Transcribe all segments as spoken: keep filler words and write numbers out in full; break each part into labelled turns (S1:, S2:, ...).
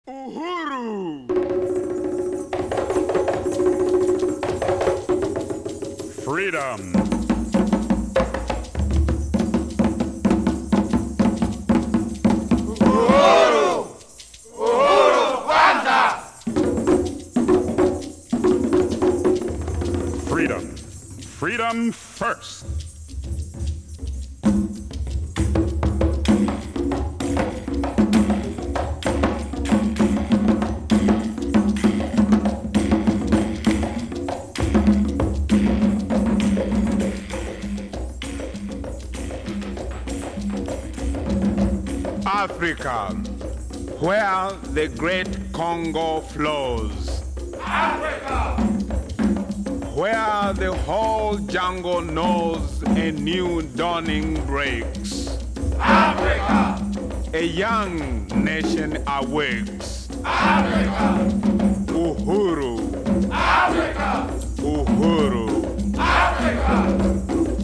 S1: Uhuru! Freedom!
S2: Uhuru! Uhuru kwanza!
S1: Freedom! Freedom first! Africa, where the great Congo flows.
S2: Africa!
S1: Where the whole jungle knows a new dawning breaks.
S2: Africa!
S1: A young nation awakes.
S2: Africa!
S1: Uhuru,
S2: Africa!
S1: Uhuru.
S2: Africa!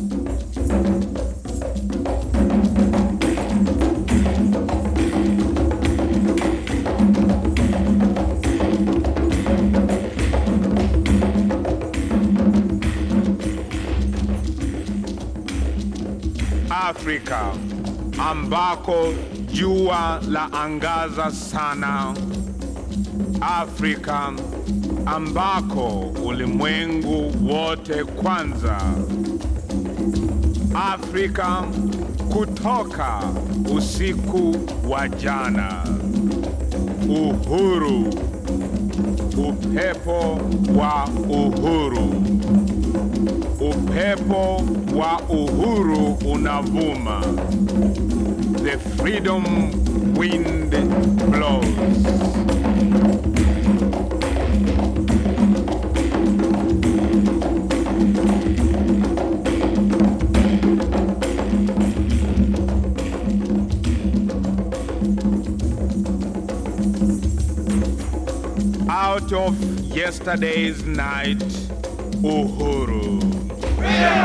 S1: Afrika ambako jua la angaza sana. Afrika ambako ulimwengu wote kwanza. Afrika kutoka usiku wa jana. Uhuru, upepo wa uhuru. Upepo wa uhuru unavuma. The freedom wind blows. Out of yesterday's night, Uhuru.
S2: Freedom!